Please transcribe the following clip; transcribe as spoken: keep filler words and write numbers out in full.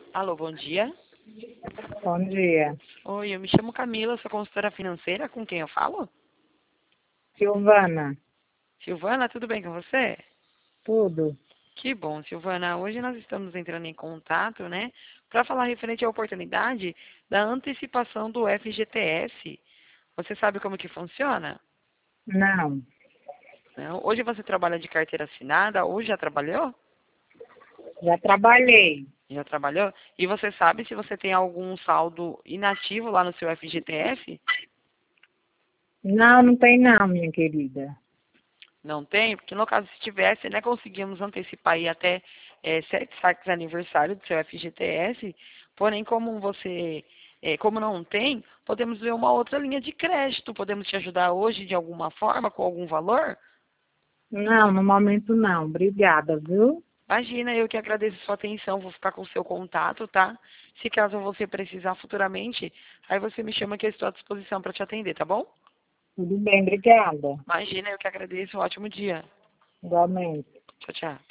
Alô, bom dia. Bom dia. Oi, eu me chamo Camila, sou consultora financeira. Com quem eu falo? Silvana, Silvana, tudo bem com você? tudo? Que bom, Silvana. Hoje nós estamos entrando em contato, né, para falar referente à oportunidade da antecipação do F G T S. Você sabe como que funciona? Não, Não? Hoje você trabalha de carteira assinada ou já trabalhou? já trabalhei. Já trabalhou? E você sabe se você tem algum saldo inativo lá no seu F G T S? Não, não tem não, minha querida. Não tem? Porque no caso, se tivesse, né, conseguimos antecipar aí até é, sete saques aniversário do seu F G T S, porém, como você, é, como não tem, podemos ver uma outra linha de crédito, podemos te ajudar hoje de alguma forma, com algum valor? Não, no momento não. Obrigada, viu? Imagina, eu que agradeço a sua atenção, vou ficar com o seu contato, tá? Se caso você precisar futuramente, aí você me chama que eu estou à disposição para te atender, tá bom? Tudo bem, obrigada. Imagina, eu que agradeço, um ótimo dia. Igualmente. Tchau, tchau.